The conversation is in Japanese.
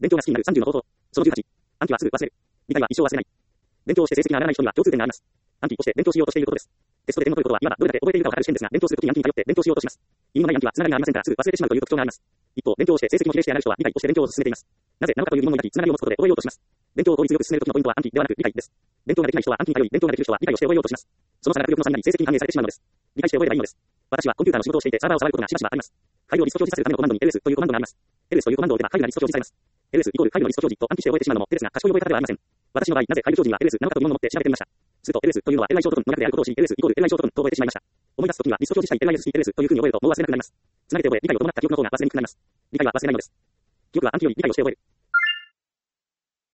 勉強が好きになる30の方法。その18。暗記はすぐ忘れる。理解は一生忘れない。勉強して成績が上がらない人には共通点があります。暗記をして勉強しようとしていることです。テストで点を取ることは今どれだけ覚えているかを測る試験ですが、勉強するときに暗記に頼って勉強しようとします。意味のない暗記はつながりがありませんからすぐ忘れてしまうという特徴があります。一方、勉強をして成績を比例して上がる人は理解をして勉強を進めています。なぜなのかという疑問を抱き、つながりを持つことで覚えようとします。勉強を効率よく進めるときのポイントは暗記ではなく理解です。勉強ができない人は暗記に頼り、勉強ができる人は理解をして覚えようとします。その差が力の差になり成績に反映されてしまうのです。理解して覚えればいいのです。私はコンピューターの仕事をしていてサーバーを触ることがしばしばあります。ファイルをリスト表示させるためのコマンドに ls というコマンドがあります。ls というコマンドを打てばファイルがリスト表示されます。ls イコールファイルのリスト表示と暗記して覚えてしまうのも手ですが賢い覚え方ではありません。私の場合、なぜファイル表示には ls なのかというものを持って調べてみました。すると ls というのは li ショートコンの略であることを知り ls イコール li ショートコンと覚えてしまいました。思い出すときにはリスト表示したい lis し ls というふうに覚えるともう忘れなくなります。つなげて覚え、理解を伴った記憶の方が忘れにくくなります。理解は忘れないのです。記憶は暗記より理解をして覚える。